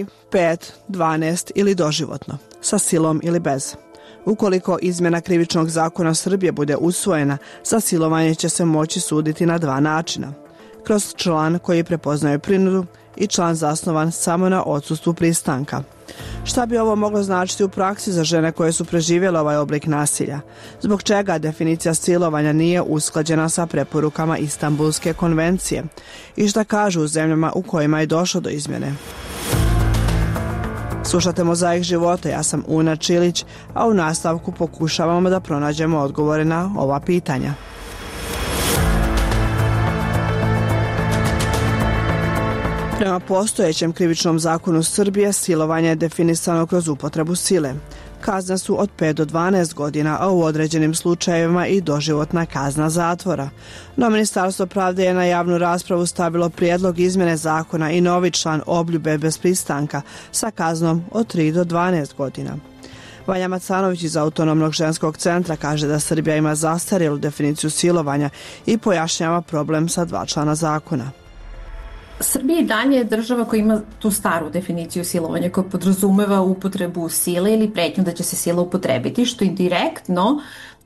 3, 5, 12 ili doživotno, sa silom ili bez. Ukoliko izmjena krivičnog zakona Srbije bude usvojena, za silovanje će se moći suditi na 2 načina. Kroz član koji prepoznaje prinudu i član zasnovan samo na odsustvu pristanka. Šta bi ovo moglo značiti u praksi za žene koje su preživjele ovaj oblik nasilja? Zbog čega definicija silovanja nije usklađena sa preporukama Istanbulske konvencije? I šta kažu u zemljama u kojima je došlo do izmjene? Slušate Mozaik života, ja sam Una Čilić, a u nastavku pokušavamo da pronađemo odgovore na ova pitanja. Prema postojećem krivičnom zakonu Srbije, silovanje je definisano kroz upotrebu sile. Kazne su od 5 do 12 godina, a u određenim slučajevima i doživotna kazna zatvora. No Ministarstvo pravde je na javnu raspravu stavilo prijedlog izmjene zakona i novi član obljube bez pristanka sa kaznom od 3 do 12 godina. Vanja Macanović iz Autonomnog ženskog centra kaže da Srbija ima zastarjelu definiciju silovanja i pojašnjava problem sa 2 člana zakona. Srbija i dalje je država koja ima tu staru definiciju silovanja koja podrazumeva upotrebu sile ili pretnju da će se sila upotrebiti, što indirektno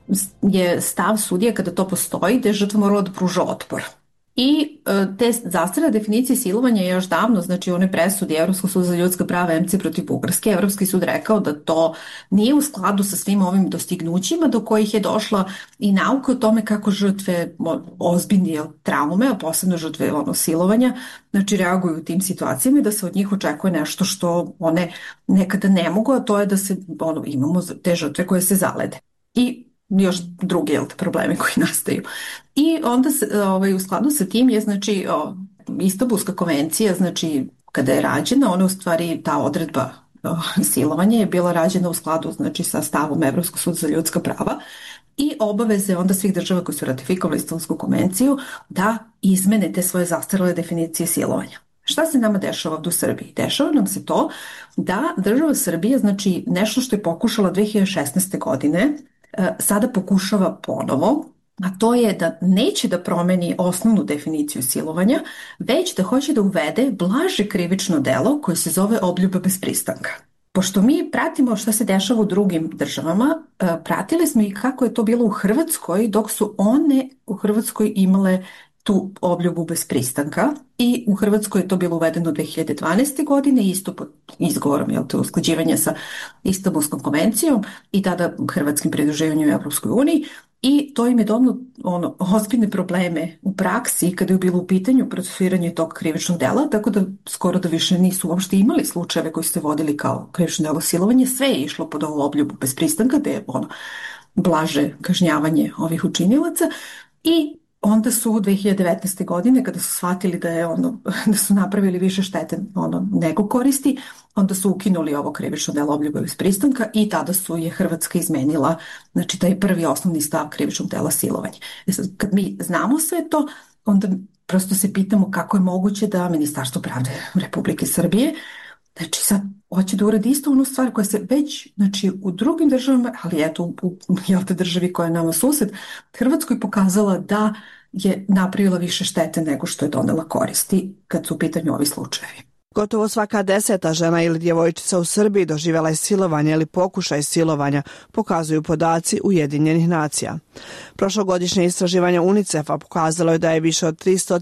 je stav sudija kada to postoji da je žrtva morala da pruža otpor. I te zastarjele definicije silovanja je još davno, znači one presudi Evropskog suda za ljudska prava MC protiv Bugarske, Evropski sud rekao da to nije u skladu sa svim ovim dostignućima do kojih je došla i nauka o tome kako žrtve ozbiljne traume, a posebno žrtve silovanja, znači reaguju u tim situacijama i da se od njih očekuje nešto što one nekada ne mogu, a to je da se imamo te žrtve koje se zalede. I još drugi problemi koji nastaju. I onda u skladu sa tim je znači Istanbulska konvencija, znači kada je rađena, ona u stvari ta odredba silovanja je bila rađena u skladu znači sa stavom Evropskog suda za ljudska prava i obaveze onda svih država koji su ratifikovali Istanbulsku konvenciju da izmene te svoje zastarjele definicije silovanja. Šta se nama dešava ovdje u Srbiji? Dešava nam se to da država Srbije, znači nešto što je pokušala 2016. godine, sada pokušava ponovo, a to je da neće da promeni osnovnu definiciju silovanja, već da hoće da uvede blaže krivično delo koje se zove obljuba bez pristanka. Pošto mi pratimo šta se dešava u drugim državama, pratili smo i kako je to bilo u Hrvatskoj, dok su one u Hrvatskoj imale tu obljubu bez pristanka i u Hrvatskoj je to bilo uvedeno 2012. godine isto pod izgovorom usklađivanja sa Istanbulskom konvencijom i tada hrvatskim pridruživanjem u Evropskoj uniji i to im je donelo ozbiljne probleme u praksi kada je bilo u pitanju procesuiranje tog krivičnog dela, tako da skoro da više nisu uopšte imali slučajeve koji su se vodili kao krivično delo silovanje, sve je išlo pod ovu obljubu bez pristanka, da je blaže kažnjavanje ovih učinilaca i onda su 2019. godine, kada su shvatili da su napravili više štete nego koristi, onda su ukinuli ovo krivično delo obljuba bez pristanka i tada je Hrvatska izmenila, znači taj prvi osnovni stav krivičnog dela silovanja. Sad, kad mi znamo sve to, onda prosto se pitamo kako je moguće da Ministarstvo pravde Republike Srbije, znači sad hoće da uradi isto onu stvar koja se već, znači u drugim državama, ali eto u državi koja je nama sused, Hrvatskoj pokazala da je napravila više štete nego što je donela koristi kad su u pitanju ovi slučajevi. Gotovo svaka 10. žena ili djevojčica u Srbiji doživjela je silovanje ili pokušaj silovanja, pokazuju podaci Ujedinjenih nacija. Prošlogodišnje istraživanje UNICEF-a pokazalo je da je više od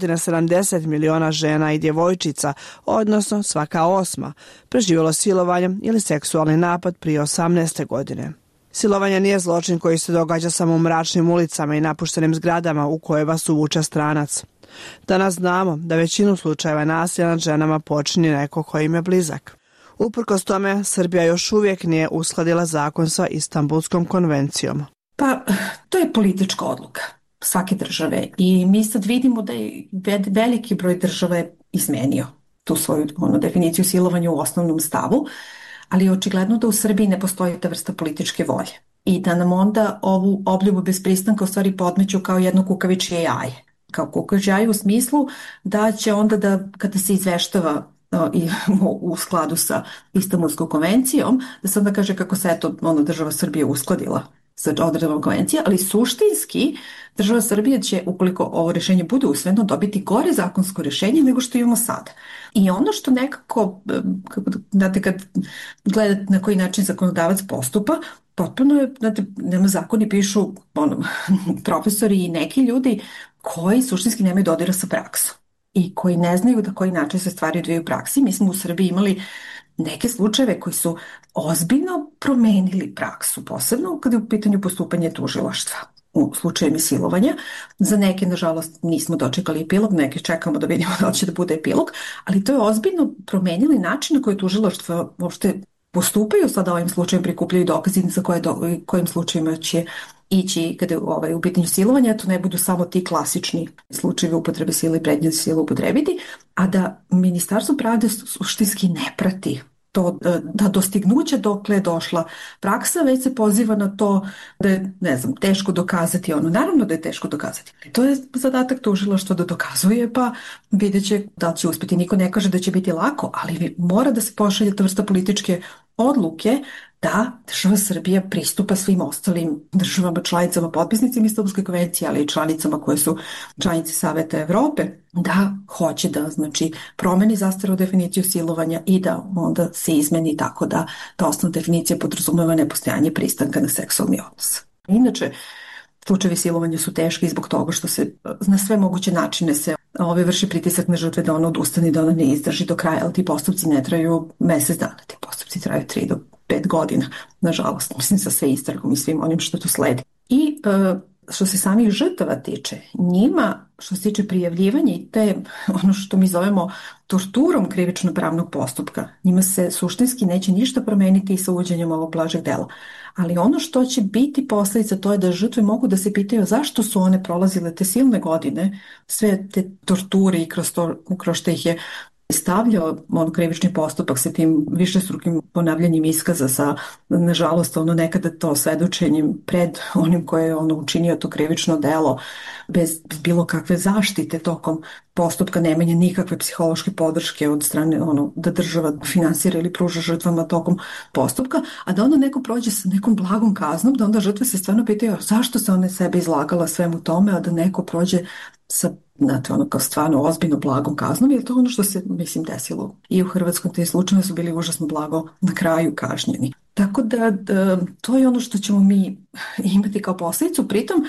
370 miliona žena i djevojčica, odnosno svaka 8, preživjelo silovanje ili seksualni napad prije 18. godine. Silovanje nije zločin koji se događa samo u mračnim ulicama i napuštenim zgradama u koje vas uvuče stranac. Danas znamo da većinu slučajeva nasilja nad ženama počini neko ko im je blizak. Uprkos tome, Srbija još uvijek nije uskladila zakon sa Istanbulskom konvencijom. Pa, to je politička odluka svake države i mi sad vidimo da je veliki broj država izmenio tu svoju definiciju silovanja u osnovnom stavu, ali je očigledno da u Srbiji ne postoji ta vrsta političke volje i da nam onda ovu obljubu bez pristanka u stvari podmeću kao jedno kukavičje jaje. Kao kukavičje jaje u smislu da će onda da kada se izveštava u skladu sa Istanbulskom konvencijom, da se onda kaže kako se država Srbije uskladila sa odredbama konvencije, ali suštinski država Srbije će, ukoliko ovo rješenje bude usvojeno, dobiti gore zakonsko rješenje nego što imamo sad. I ono što nekako, znate, kad gledate na koji način zakonodavac postupa, potpuno je, znate, nema zakoni, pišu profesori i neki ljudi koji suštinski nemaju dodira sa praksom i koji ne znaju da koji način se stvari odvijaju u praksi. Mi smo u Srbiji imali neke slučajeve koji su ozbiljno promenili praksu, posebno kada je u pitanju postupanje tužilaštva u slučajevima silovanja. Za neke, nažalost, nismo dočekali epilog, neke čekamo da vidimo da će da bude epilog, ali to je ozbiljno promenili način na koji tužilaštva uopšte postupaju. Sada ovim slučajem prikupljaju dokaze za kojim slučajima će ići kada je u pitanju silovanja, to ne budu samo ti klasični slučajevi upotrebe sile i pretnje sile upotrebiti, a da Ministarstvo pravde suštinski ne prati to, da dostignuće dokle je došla praksa, već se poziva na to da je, ne znam, teško dokazati ono. Naravno da je teško dokazati. To je zadatak tužilaštva da dokazuje, pa vidjet će da li će uspjeti. Niko ne kaže da će biti lako, ali mora da se pošalje ta vrsta političke odluke da država Srbija pristupa svim ostalim državama, članicama, potpisnicima Istanbulske konvencije, ali i članicama koje su članice Saveta Evrope, da hoće da, znači, promeni zastarelu definiciju silovanja i da onda se izmeni tako da ta osnovna definicija podrazumeva nepostojanje pristanka na seksualni odnos. Inače, slučajevi silovanja su teški zbog toga što se na sve moguće načine se vrši pritisak na žrtve da ona odustane, da ona ne izdrži do kraja, ali ti postupci ne traju mesec dana, ti postupci traju 3 do 5 godina, nažalost, mislim, sa sve istragom i svim onim što tu sledi. I što se samih žrtava tiče, njima, što se tiče prijavljivanja i te, ono što mi zovemo torturom krivično-pravnog postupka, njima se suštinski neće ništa promeniti i sa uvođenjem ovog blažeg dela. Ali ono što će biti posljedica, to je da žrtve mogu da se pitaju zašto su one prolazile te silne godine, sve te torture i kroz što ih je stavljao krivični postupak sa tim višestrukim ponavljanjem iskaza, sa, nažalost, nekada to svedočenjem pred onim koje je učinio to krivično delo, bez bilo kakve zaštite tokom postupka, nemanja nikakve psihološke podrške od strane da država finansira ili pruža žrtvama tokom postupka, a da onda neko prođe sa nekom blagom kaznom, da onda žrtve se stvarno pitaju zašto se one sebe izlagala svemu tome, a da neko prođe sa, znate, kao stvarno ozbiljno blagom kaznom, jer to ono što se, mislim, desilo i u Hrvatskoj, te slučajeve su bili užasno blago na kraju kažnjeni. Tako da to je ono što ćemo mi imati kao posljedicu. Pritom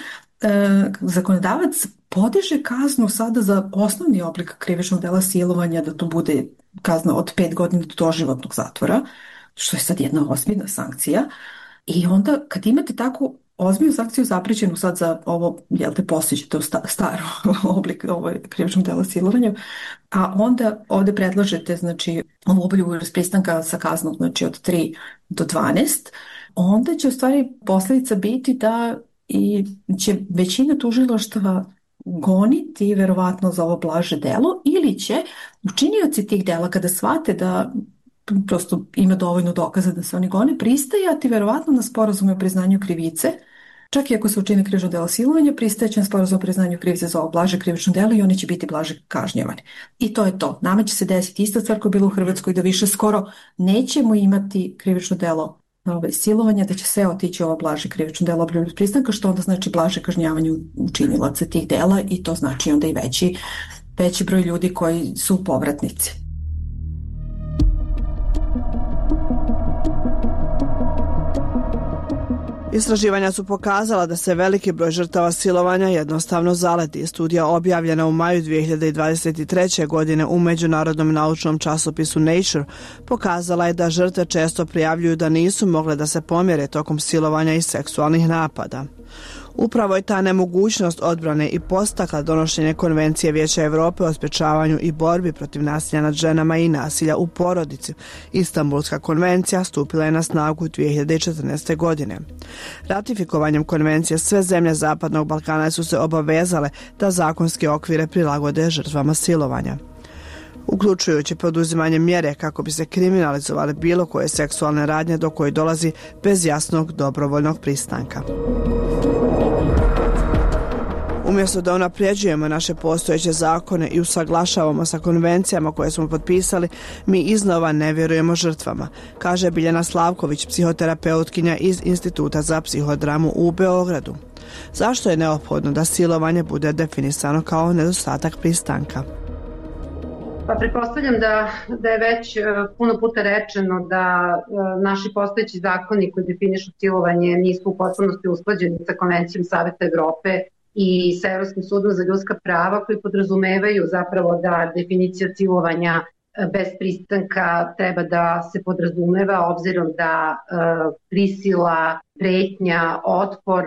zakonodavac podiže kaznu sada za osnovni oblik krivičnog dela silovanja, da to bude kazna od 5 godina do doživotnog zatvora, što je sad jedna ozbiljna sankcija. I onda kad imate takvu ozbiljnu sankciju zapričenu sad za ovo, postići to staro oblik krivičnog dela silovanja, a onda ovdje predlažete, znači, ovu obljubu pristanka sa kaznom, znači, od 3 do 12, onda će u stvari posljedica biti da i će većina tužilaštava goniti verovatno za ovo blaže delo, ili će učinioci tih dela, kada shvate da prosto ima dovoljno dokaza da se oni gone, pristajati verovatno na sporazume o priznanju krivice. Čak i ako se učini krivično delo silovanja, pristajeće na sporazum o priznanju krivice za ovo blaže krivično delo i oni će biti blaže kažnjavani. I to je to. Nama će se desiti ista stvar koja je bila u Hrvatskoj, da više skoro nećemo imati krivično delo silovanja, da će sve otići ovo blaže krivično delo obljubljenog pristanka, što onda znači blaže kažnjavanje učinilaca tih dela, i to znači onda i veći broj ljudi koji su povratnici. Istraživanja su pokazala da se veliki broj žrtava silovanja jednostavno zaleti. Studija objavljena u maju 2023. godine u međunarodnom naučnom časopisu Nature pokazala je da žrtve često prijavljuju da nisu mogle da se pomjere tokom silovanja i seksualnih napada. Upravo je ta nemogućnost odbrane i podstakla donošenje Konvencije Vijeća Europe o sprečavanju i borbi protiv nasilja nad ženama i nasilja u porodici. Istanbulska konvencija stupila je na snagu 2014. godine. Ratifikovanjem konvencije sve zemlje Zapadnog Balkana su se obavezale da zakonske okvire prilagode žrtvama silovanja, uključujući poduzimanje mjere kako bi se kriminalizovale bilo koje seksualne radnje do koje dolazi bez jasnog dobrovoljnog pristanka. Umjesto da unapređujemo naše postojeće zakone i usaglašavamo sa konvencijama koje smo potpisali, mi iznova ne vjerujemo žrtvama, kaže Biljana Slavković, psihoterapeutkinja iz Instituta za psihodramu u Beogradu. Zašto je neophodno da silovanje bude definisano kao nedostatak pristanka? Pa pretpostavljam da je već puno puta rečeno da naši postojeći zakoni koji definišu silovanje nisu u potpunosti usklađeni sa Konvencijom Saveta Evrope i sa Evropskim sudom za ljudska prava, koji podrazumevaju zapravo da definicija silovanja bez pristanka treba da se podrazumeva, obzirom da prisila, pretnja, otpor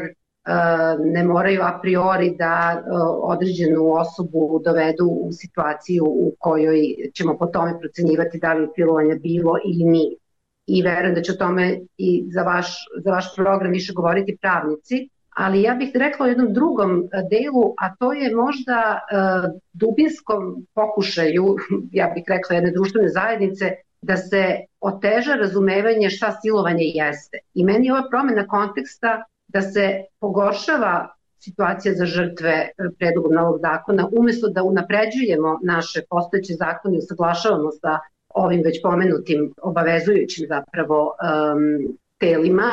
ne moraju a priori da određenu osobu dovedu u situaciju u kojoj ćemo po tome procenjivati da li je silovanja bilo ili nije. I verujem da će o tome i za vaš program više govoriti pravnici, ali ja bih rekla o jednom drugom delu, a to je možda dubinskom pokušaju, ja bih rekla jedne društvene zajednice, da se oteža razumevanje šta silovanje jeste. I meni je ova promena konteksta da se pogoršava situacija za žrtve predlogom novog zakona, umjesto da unapređujemo naše postojeće zakone i usaglašavamo sa ovim već pomenutim obavezujućim zapravo telima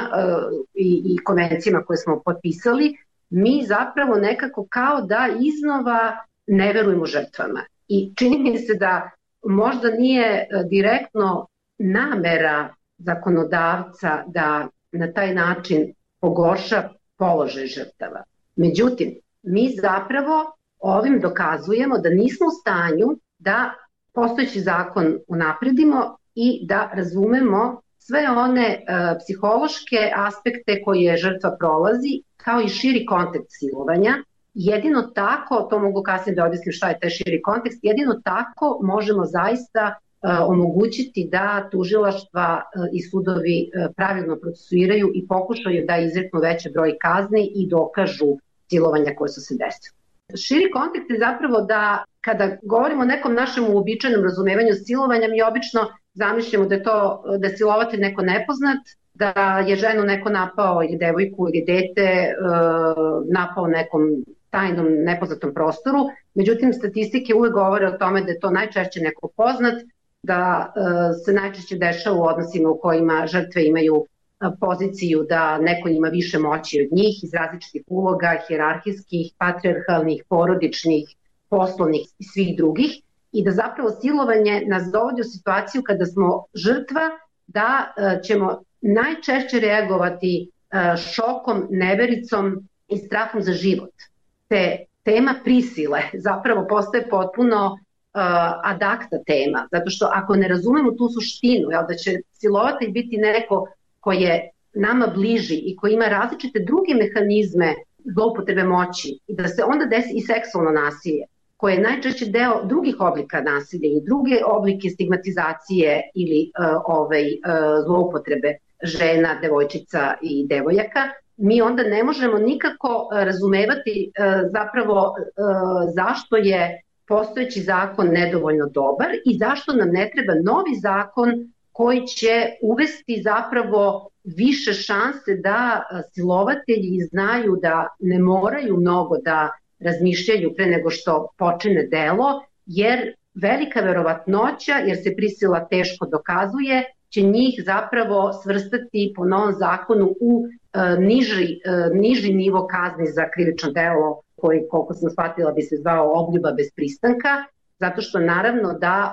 i konvencijama koje smo potpisali, mi zapravo nekako kao da iznova ne verujemo žrtvama. I čini mi se da možda nije direktno namera zakonodavca da na taj način pogorša položaj žrtava. Međutim, mi zapravo ovim dokazujemo da nismo u stanju da postojeći zakon unapredimo i da razumemo sve one psihološke aspekte koje žrtva prolazi, kao i širi kontekst silovanja. Jedino tako, to mogu kasnije da objasnim šta je taj širi kontekst, jedino tako možemo zaista omogućiti da tužilaštva i sudovi pravilno procesuiraju i pokušaju da izreknu veći broj kazni i dokažu silovanja koje su se desile. Širi kontekst je zapravo da kada govorimo o nekom našem uobičajenom razumevanju silovanja, mi obično zamišljamo da je silovatelj neko nepoznat, da je ženu neko napao ili devojku ili dete napao nekom tajnom nepoznatom prostoru. Međutim, statistike uvek govore o tome da je to najčešće neko poznat, da se najčešće dešava u odnosima u kojima žrtve imaju poziciju da neko ima više moći od njih iz različitih uloga, hijerarhijskih, patrijarhalnih, porodičnih, poslovnih i svih drugih, i da zapravo silovanje nas dovodi u situaciju kada smo žrtva, da ćemo najčešće reagovati šokom, nevericom i strahom za život. Te tema prisile zapravo postaje potpuno ad acta tema, zato što ako ne razumemo tu suštinu, da će silovatelj biti neko ko je nama bliži i ko ima različite druge mehanizme zloupotrebe moći i da se onda desi i seksualno nasilje, koje je najčešće deo drugih oblika nasilja i druge oblike stigmatizacije ili zloupotrebe žena, devojčica i devojaka, mi onda ne možemo nikako razumevati zapravo zašto je postojeći zakon nedovoljno dobar i zašto nam ne treba novi zakon koji će uvesti zapravo više šanse da silovatelji znaju da ne moraju mnogo da razmišljaju pre nego što počine delo, jer velika verovatnoća, jer se prisila teško dokazuje, će njih zapravo svrstati po novom zakonu u niži nivo kazni za krivično delo koji, koliko sam shvatila, bi se zvao obljuba bez pristanka, zato što naravno da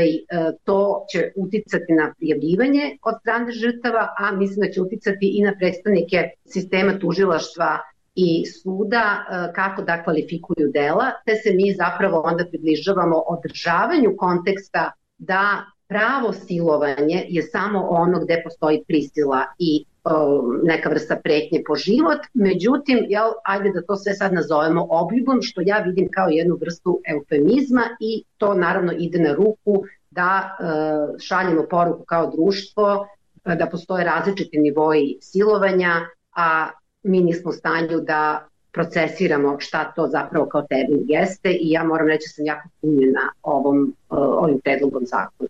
to će uticati na prijavljivanje od strane žrtava, a mislim da će uticati i na predstavnike sistema tužilaštva i suda kako da kvalifikuju dela, te se mi zapravo onda približavamo održavanju konteksta da pravo silovanje je samo ono gde postoji prisila i neka vrsta pretnje po život. Međutim, ajde da to sve sad nazovemo obljubom, što ja vidim kao jednu vrstu eufemizma i to naravno ide na ruku da šaljemo poruku kao društvo da postoje različiti nivoji silovanja, a mi nismo u stanju da procesiramo šta to zapravo kao termin jeste i ja moram reći da sam jako punjena ovim predlogom zakona.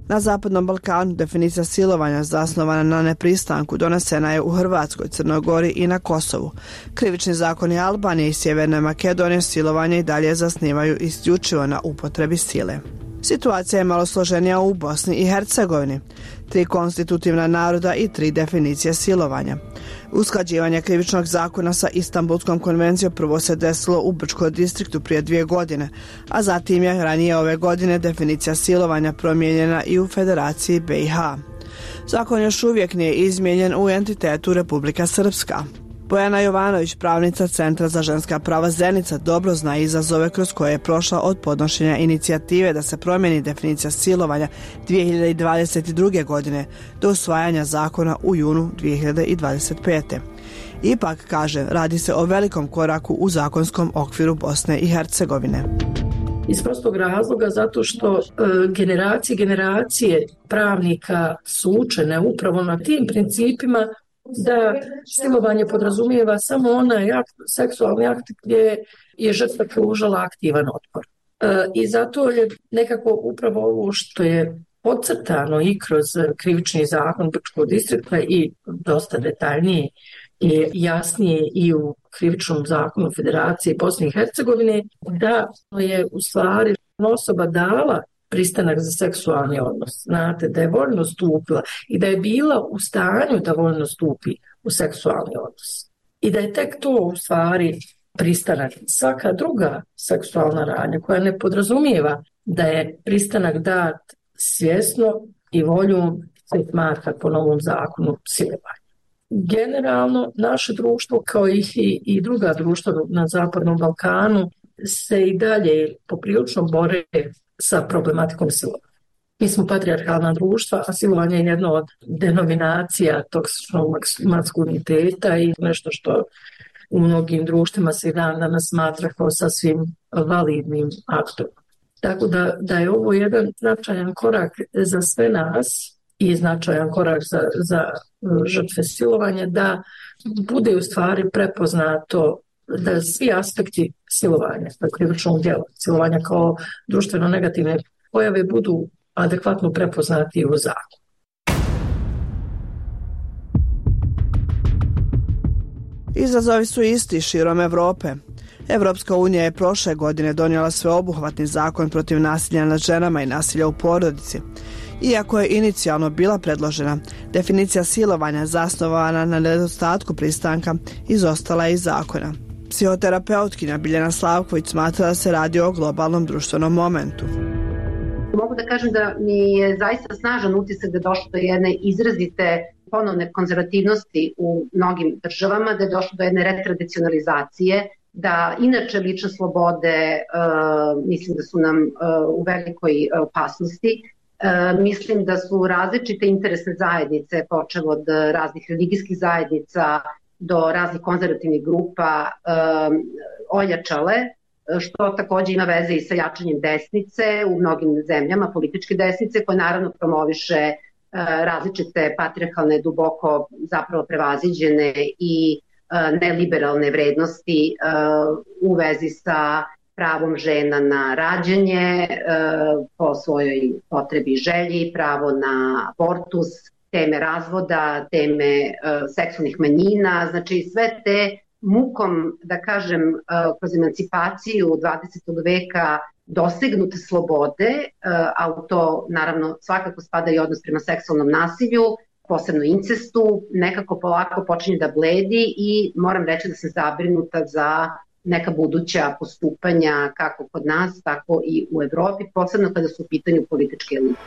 Na Zapadnom Balkanu definicija silovanja zasnovana na nepristanku donesena je u Hrvatskoj, Crnoj Gori i na Kosovu. Krivični zakoni Albanije i Sjeverne Makedonije silovanje i dalje zasnivaju isključivo na upotrebi sile. Situacija je malo složenija u Bosni i Hercegovini. 3 konstitutivna naroda i 3 definicije silovanja. Usklađivanje krivičnog zakona sa Istanbulskom konvencijom prvo se desilo u Brčkom distriktu prije 2 godine, a zatim je ranije ove godine definicija silovanja promijenjena i u Federaciji BiH. Zakon još uvijek nije izmijenjen u entitetu Republika Srpska. Bojana Jovanović, pravnica Centra za ženska prava Zenica, dobro zna izazove kroz koje je prošla od podnošenja inicijative da se promijeni definicija silovanja 2022. godine do usvajanja zakona u junu 2025. Ipak, kaže, radi se o velikom koraku u zakonskom okviru Bosne i Hercegovine. Iz prostog razloga zato što generacije pravnika su učene upravo na tim principima da silovanje podrazumijeva samo onaj akt, seksualni akt gdje je žrtva pružala aktivan otpor. I zato je nekako upravo ovo što je podcrtano i kroz krivični zakon Brčkog distrikta i dosta detaljnije i jasnije i u krivičnom zakonu Federacije Bosne i Hercegovine, da je u stvari osoba dala pristanak za seksualni odnos. Znate, da je voljno stupila i da je bila u stanju da voljno stupi u seksualni odnos. I da je tek to u stvari pristanak. Svaka druga seksualna radnja koja ne podrazumijeva da je pristanak dat svjesno i voljom se smatra po novom zakonu silovanja. Generalno, naše društvo, kao i druga društva na Zapadnom Balkanu, se i dalje poprilično bore sa problematikom silovanja. Mi smo patrijarhalna društva, a silovanje je jedna od denominacija toksičnog maskuliniteta i nešto što u mnogim društvima se i dan danas smatra kao sasvim validnim aktom. Tako da je ovo jedan značajan korak za sve nas i značajan korak za žrtve silovanja, da bude u stvari prepoznato da svi aspekti silovanja, krivičnog djela, silovanja kao društveno negativne pojave budu adekvatno prepoznati u zakonu. Izazovi su isti širom Evrope. Evropska unija je prošle godine donijela sveobuhvatni zakon protiv nasilja nad ženama i nasilja u porodici. Iako je inicijalno bila predložena, definicija silovanja zasnovana na nedostatku pristanka izostala je iz zakona. Psihoterapeutkinja Biljana Slavković smatra da se radi o globalnom društvenom momentu. Mogu da kažem da mi je zaista snažan utisak da je došlo do jedne izrazite ponovne konzervativnosti u mnogim državama, da je došlo do jedne retradicionalizacije, da inače lične slobode mislim da su nam u velikoj opasnosti. Mislim da su različite interesne zajednice, počev od raznih religijskih zajednica do raznih konzervativnih grupa, ojačale, što također ima veze i sa jačanjem desnice u mnogim zemljama, političke desnice, koje naravno promoviše različite patrijarhalne, duboko zapravo prevaziđene i neliberalne vrednosti u vezi sa pravom žena na rađanje po svojoj potrebi i želji, pravo na abortus, teme razvoda, teme seksualnih manjina, znači sve te mukom, da kažem, kroz emancipaciju 20. veka dosegnute slobode, a u to naravno svakako spada i odnos prema seksualnom nasilju, posebno incestu, nekako polako počinje da bledi i moram reći da sam zabrinuta za neka buduća postupanja kako kod nas, tako i u Evropi, posebno kada su u pitanju političke elite.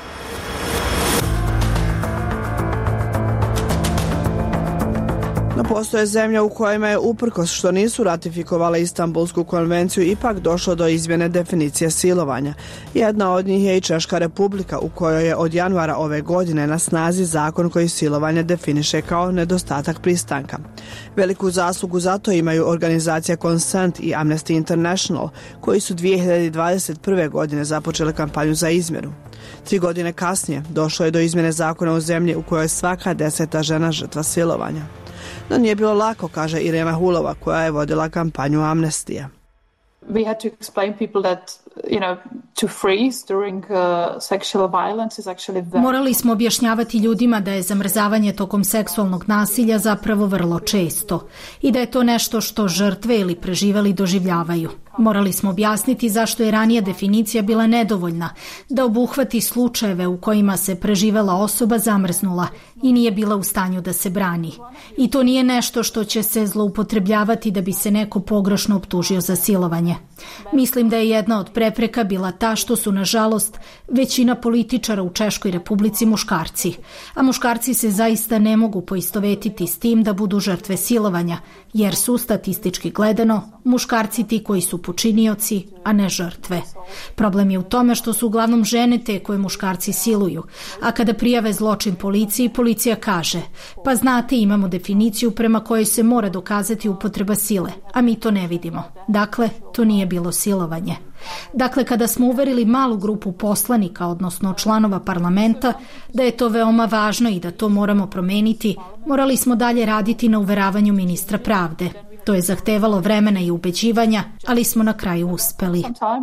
No postoje zemlje u kojima je uprkos što nisu ratifikovale Istanbulsku konvenciju ipak došlo do izmjene definicije silovanja. Jedna od njih je i Češka Republika u kojoj je od januara ove godine na snazi zakon koji silovanje definiše kao nedostatak pristanka. Veliku zaslugu za to imaju organizacija Consent i Amnesty International koji su 2021. godine započele kampanju za izmjeru. 3 godine kasnije došlo je do izmjene zakona u zemlji u kojoj svaka 10. žena žrtva silovanja. No nije bilo lako, kaže Irena Hulova, koja je vodila kampanju Amnestija. We had to explain people that Morali smo objašnjavati ljudima da je zamrzavanje tokom seksualnog nasilja zapravo vrlo često i da je to nešto što žrtve ili preživeli doživljavaju. Morali smo objasniti zašto je ranija definicija bila nedovoljna, da obuhvati slučajeve u kojima se preživela osoba zamrznula i nije bila u stanju da se brani. I to nije nešto što će se zloupotrebljavati da bi se neko pogrešno optužio za silovanje. Mislim da je jedna od prepreka bila ta što su, nažalost, većina političara u Češkoj Republici muškarci, a muškarci se zaista ne mogu poistovetiti s tim da budu žrtve silovanja, jer su, statistički gledano, muškarci ti koji su počinioci, a ne žrtve. Problem je u tome što su uglavnom žene te koje muškarci siluju, a kada prijave zločin policiji, policija kaže: pa znate, imamo definiciju prema kojoj se mora dokazati upotreba sile, a mi to ne vidimo. Dakle, to nije bilo silovanje. Dakle, kada smo uverili malu grupu poslanika, odnosno članova parlamenta, da je to veoma važno i da to moramo promeniti, morali smo dalje raditi na uveravanju ministra pravde. To je zahtevalo vremena i ubeđivanja, ali smo na kraju uspeli.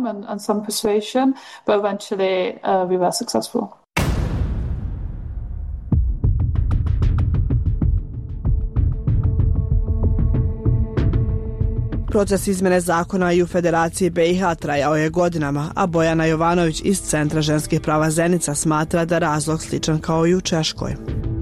Proces izmjene zakona i u Federaciji BiH trajao je godinama, a Bojana Jovanović iz Centra ženskih prava Zenica smatra da razlog sličan kao i u Češkoj.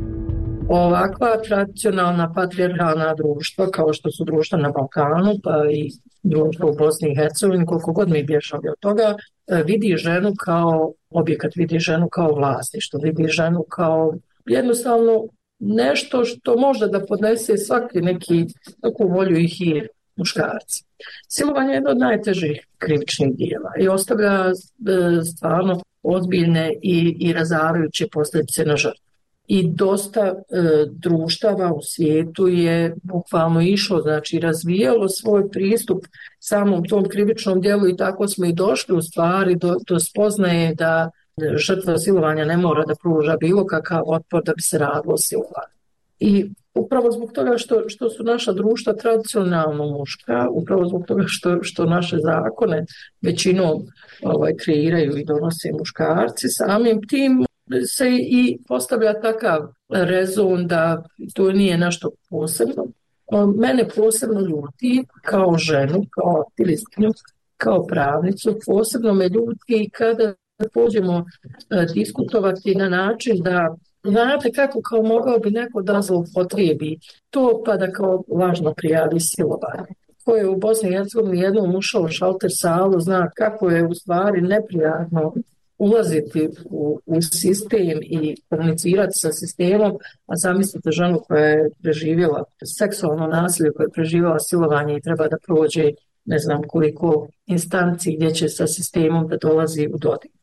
Ovakva tradicionalna patrijarhalna društva, kao što su društva na Balkanu, pa i društva u Bosni i Hercegovini, koliko god mi bježali od toga, vidi ženu kao objekat, vidi ženu kao vlasništvo, vidi ženu kao jednostavno nešto što može da podnese svaki neku volju i hir muškarci. Silovanje je jedno od najtežih krivičnih dijela i ostavlja stvarno ozbiljne i razarajuće posljedice na žrtvu. I dosta društava u svijetu je bukvalno išlo, znači razvijalo svoj pristup samom tom krivičnom dijelu i tako smo i došli u stvari do spoznaje da žrtva silovanja ne mora da pruža bilo kakav otpor da bi se radilo silovanje. I upravo zbog toga što su naša društva tradicionalno muška, upravo zbog toga što naše zakone većinom kreiraju i donose muškarci, samim tim se i postavlja takav rezon da to nije nešto posebno. Mene posebno ljuti kao ženu, kao aktivistkinju, kao pravnicu, posebno me ljuti kada pođemo diskutovati na način da znate kako kao mogao bi neko da zloupotrijebi to pa da kao lažno prijavi silovanje. Ko je u Bosni i Hercegovini jednom ušao u šalter salu, zna kako je u stvari neprijatno ulaziti u sistem i komunicirati sa sistemom, a zamislite ženu koja je preživjela seksualno nasilje, koja je preživjela silovanje i treba da prođe ne znam koliko instanci gdje će sa sistemom da dolazi u dodir.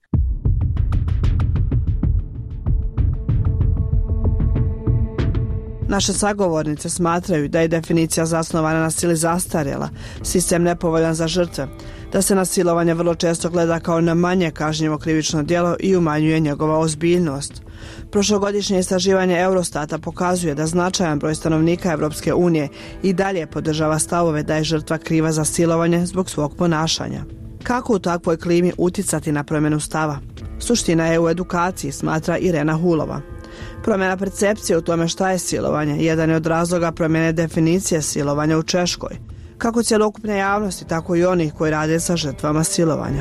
Naše sagovornice smatraju da je definicija zasnovana na sili zastarjela, sistem nepovoljan za žrtve, da se na silovanje vrlo često gleda kao na manje kažnjivo krivično djelo i umanjuje njegova ozbiljnost. Prošlogodišnje istraživanje Eurostata pokazuje da značajan broj stanovnika Europske unije i dalje podržava stavove da je žrtva kriva za silovanje zbog svog ponašanja. Kako u takvoj klimi uticati na promjenu stava? Suština je u edukaciji, smatra Irena Hulova. Promjena percepcije u tome šta je silovanje jedan je od razloga promjene definicije silovanja u Češkoj, kako cjelokupne javnosti, tako i onih koji rade sa žrtvama silovanja.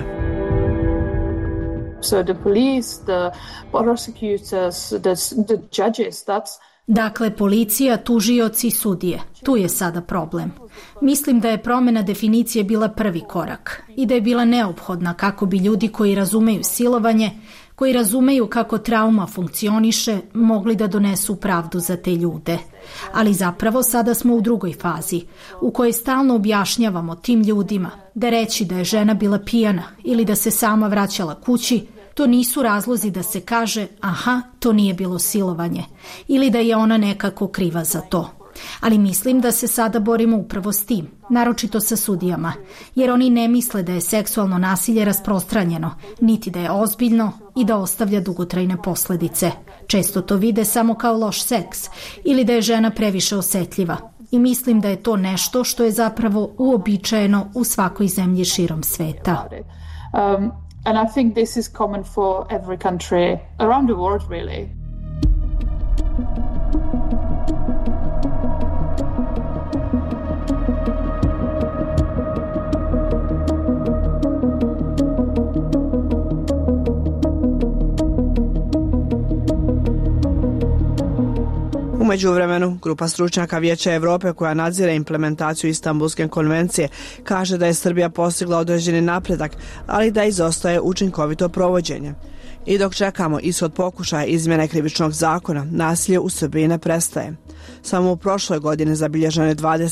So the police, the prosecutors, the judges, Dakle, policija, tužioci, sudije. Tu je sada problem. Mislim da je promjena definicije bila prvi korak i da je bila neophodna kako bi ljudi koji razumeju silovanje, koji razumeju kako trauma funkcioniše, mogli da donesu pravdu za te ljude. Ali zapravo sada smo u drugoj fazi, u kojoj stalno objašnjavamo tim ljudima da reći da je žena bila pijana ili da se sama vraćala kući, to nisu razlozi da se kaže aha, to nije bilo silovanje ili da je ona nekako kriva za to. Ali mislim da se sada borimo upravo s tim, naročito sa sudijama, jer oni ne misle da je seksualno nasilje rasprostranjeno, niti da je ozbiljno i da ostavlja dugotrajne posljedice. Često to vide samo kao loš seks ili da je žena previše osjetljiva. I mislim da je to nešto što je zapravo uobičajeno u svakoj zemlji širom sveta. And I think this is common for every country around the world, really. U međuvremenu, grupa stručnjaka Vijeća Evrope koja nadzire implementaciju Istanbulske konvencije kaže da je Srbija postigla određeni napredak, ali da izostaje učinkovito provođenje. I dok čekamo ishod pokušaja izmjene krivičnog zakona, nasilje u Srbiji ne prestaje. Samo u prošloj godini zabilježeno je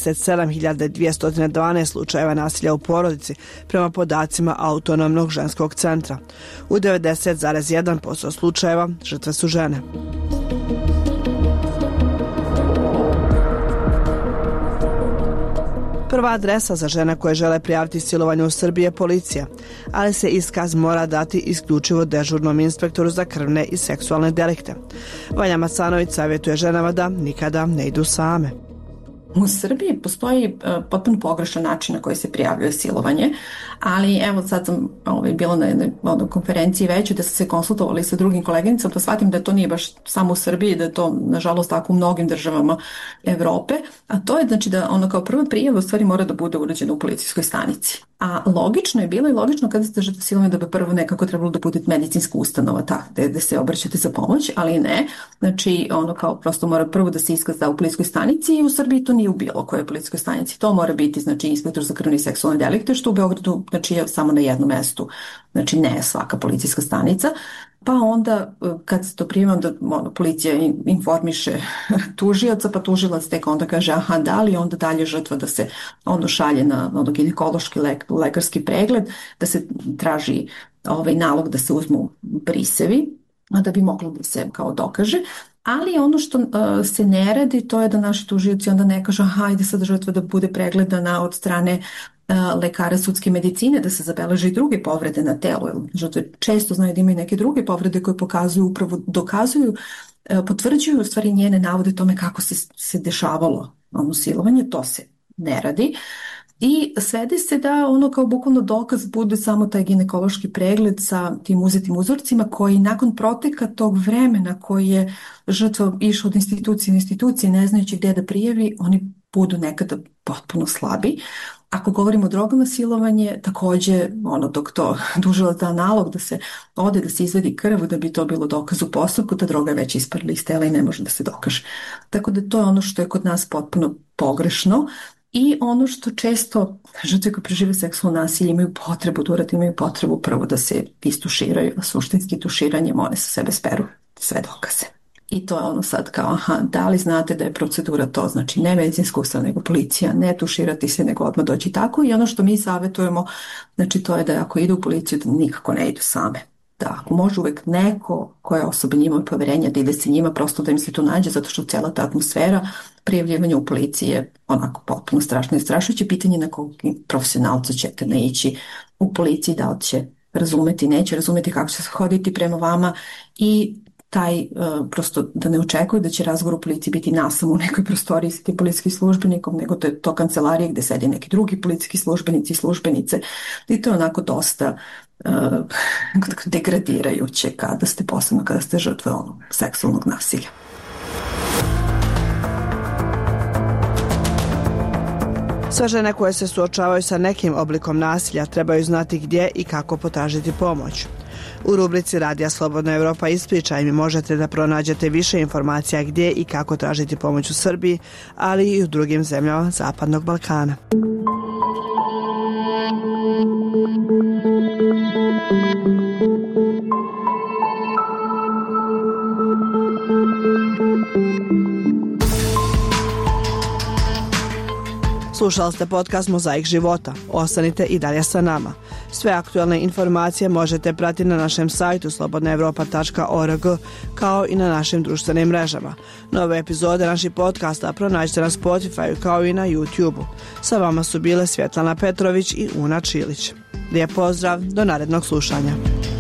27.212 slučajeva nasilja u porodici prema podacima Autonomnog ženskog centra. U 90,1% slučajeva žrtve su žene. Prva adresa za žene koje žele prijaviti silovanje u Srbiji je policija, ali se iskaz mora dati isključivo dežurnom inspektoru za krvne i seksualne delikte. Vanja Macanović savjetuje ženama da nikada ne idu same. U Srbiji postoji potpuno pogrešan način na koji se prijavljuje silovanje, ali evo sad sam bila na jednoj konferenciji većoj da sam se konsultovali sa drugim koleginicama, pa shvatim da to nije baš samo u Srbiji, da je to nažalost tako u mnogim državama Evrope, a to je znači da ono kao prva prijava u stvari mora da bude urađena u policijskoj stanici. A logično je bilo i logično kada ste žrtva silovanja da bi prvo nekako trebalo da bude medicinska ustanova da se obraćate za pomoć, ali ne. Znači ono kao prosto mora prvo da se iskaz da u policijskoj stanici i u Srbiji to nije u bilo kojoj policijskoj stanici. To mora biti znači inspektor za krvne i seksualne delikte, što u Beogradu znači je samo na jednom mestu. Znači ne svaka policijska stanica. Pa onda kad se to prima, onda policija informiše tužioca, pa tužilac tek onda kaže aha da li, onda dalje žrtva da se šalje na ginekološki lekarski pregled, da se traži nalog da se uzmu brisevi, da bi moglo da se kao dokaže. Ali ono što se ne radi, to je da naši tužioci onda ne kažu hajde sad žrtva da bude pregledana od strane lekara sudske medicine, da se zabeleže i druge povrede na telu. Žrtve često znaju da imaju neke druge povrede koje pokazuju, upravo dokazuju, potvrđuju u stvari njene navode tome kako se dešavalo silovanje. To se ne radi. I svede se da ono kao bukvalno dokaz bude samo taj ginekološki pregled sa tim uzetim uzorcima koji nakon proteka tog vremena koji je žrtva išla od institucije u institucije ne znajući gdje da prijavi, oni budu nekada potpuno slabi. Ako govorimo o drogama silovanje, također dok to tužilac da nalog da se ode, da se izvedi krv, da bi to bilo dokaz u postupku, ta droga je već isparila iz tela i ne može da se dokaže. Tako da to je ono što je kod nas potpuno pogrešno. I ono što često žrtve koje prežive seksualno nasilje imaju potrebu da urade, imaju potrebu prvo da se istuširaju, a suštinski tuširanjem one sa sebe speru sve dokaze. I to je ono sad kao, aha, da li znate da je procedura to, znači ne medicinska ustanova, nego policija, ne tuširati se, nego odmah doći tako. I ono što mi savjetujemo, znači to je da ako idu u policiju, da nikako ne idu same. Da ako može uvek neko koja osoba njima od poverenja da ide se njima, prosto da im se tu nađe, zato što cijela ta atmosfera prijavljivanja u policiji je onako potpuno strašno i strašujuće. Pitanje na kog profesionalca ćete naići u policiji, da li će razumeti, neće razumeti kako će se hoditi prema vama i taj prosto da ne očekuju da će razgovor u policiji biti nasamo u nekoj prostoriji sa tim policijskim službenikom, nego to je to kancelarije gde sedi neki drugi policijski službenici i službenice i to je onako dosta degradirajuće posebno kada ste žrtve seksualnog nasilja. Sve žene koje se suočavaju sa nekim oblikom nasilja trebaju znati gdje i kako potražiti pomoć. U rubrici Radija Slobodna Evropa Ispričaj mi možete da pronađete više informacija gdje i kako tražiti pomoć u Srbiji, ali i u drugim zemljama Zapadnog Balkana. Slušali ste podcast Mozaik života. Ostanite i dalje sa nama. Sve aktualne informacije možete pratiti na našem sajtu slobodnaevropa.org kao i na našim društvenim mrežama. Nove epizode naših podcasta pronađite na Spotify kao i na YouTube. Sa vama su bile Svjetlana Petrović i Una Čilić. Lijep pozdrav, do narednog slušanja.